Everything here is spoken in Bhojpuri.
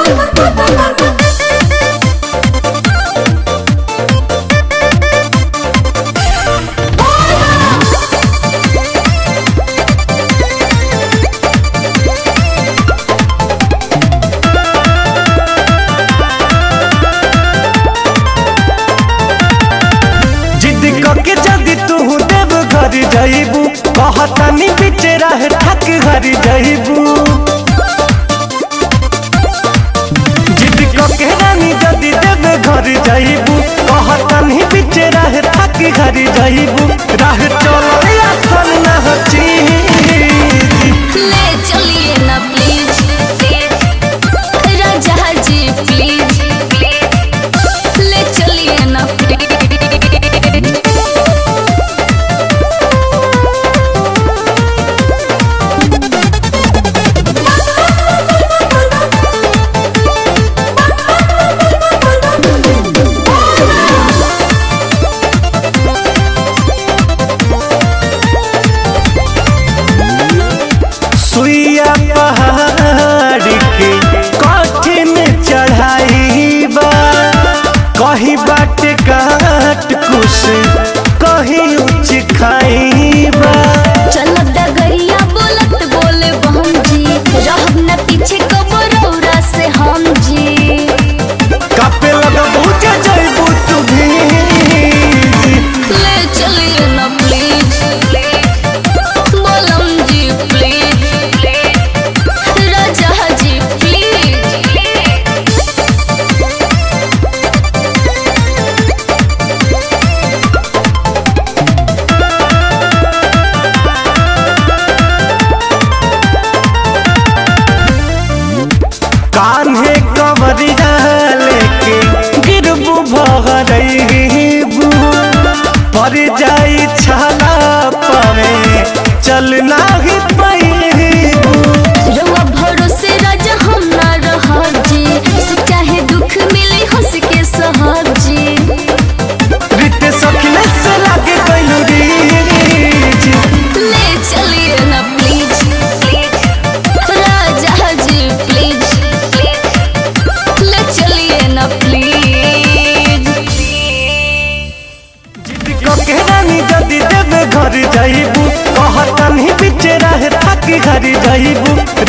जाइबू कहतनी बिचे रह ठक घर जाइबू जिद के रानी जदी देव घर जाइबू कहतनी बिचे रह ठक घर जाइबू राह चल आसन न हची ले चलिए ना प्लीज राजा जी प्लीज ले चलिए ना प्लीज। सुइया पहाड़ के कठिन चढ़ाई बा कहीं बाट काट कुछ कहीं उच्च खाई बा चलब डगरिया बोलत बोले बहम जी रहब न पीछे कबरौरा से हम जी कापे लगा बुझे जाइबू तू भी ले चलिए ना प्लीज बोलम जी प्लीज राजा जी प्लीज। कान्हे कवरिया लेके गिरबू भरईबू पर जाई छाला पावे चलना ही पैबू रउआ भरोसे राजा हम ना रहब जी से चाहे दुख मिले हंस के सहब जी रित सखने से लागे गइलू रीज ले चलिए ना प्लीज राजा जी प्लीज ले चलिए ना प्लीज। जिद के रानी जदी देव घर जाइबू कहतनी बिचे रह ठक घर जाइबू